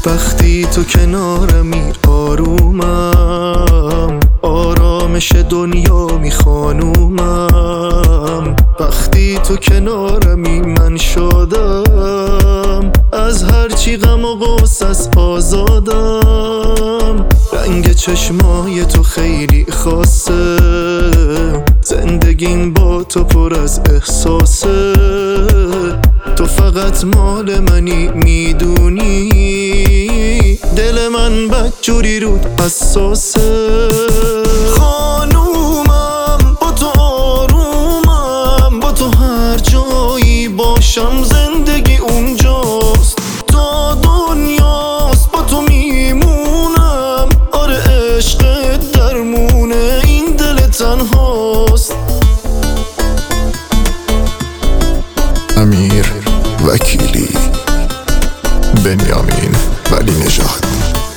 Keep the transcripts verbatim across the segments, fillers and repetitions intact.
وقتی تو کنارمی آرومم، آرامش دنیا میخوانومم. وقتی تو کنارمی من شادم، از هرچی غم و غصص آزادم. رنگ چشمای تو خیلی خاصه، زندگیم با تو پر از احساسه. تو فقط مال منی میدونی، دل من بدجوری رود حساسه. خانومم با تو آرومم، با تو هر جایی باشم زندگی اونجاست. تا دنیاست با تو میمونم، آره عشقت درمونه این دل تنهاست. امیر وکیلی، بنیامین ولی نژاد.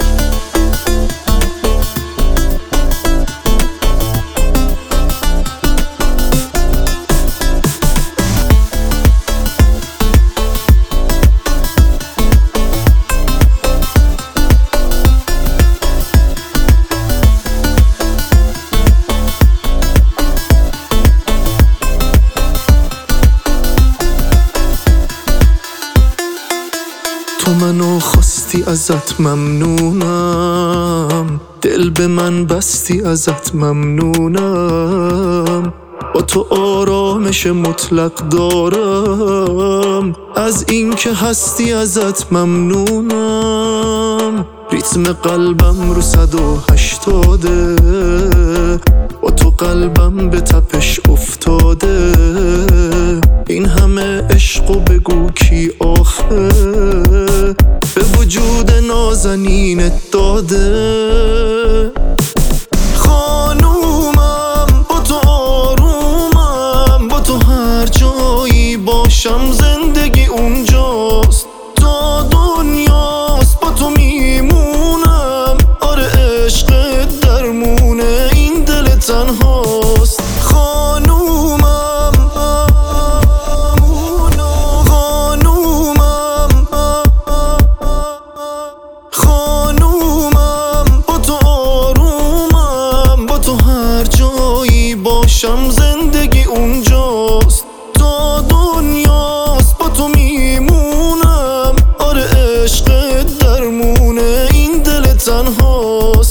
تو منو خواستی ازت ممنونم، دل به من بستی ازت ممنونم. با تو آرامش مطلق دارم، از این که هستی ازت ممنونم. ریتم قلبم رو صد و هشتاده، با تو قلبم به تپش افتاده. این همه عشق و بگو کی آخه به وجود نازنینت داده. خانومم با تو آرومم، با تو هر جایی باشم زندگی اونجاست. تا دنیاست با تو میمونم، آره عشقت درمونه این دل تنهاست. خانومم خانومم خانومم با تو آرومم، با تو هر جایی باشم زندگی اونجاست. تا دنیاست با تو میمونم، آره عشقت درمونه این دل تنهاست.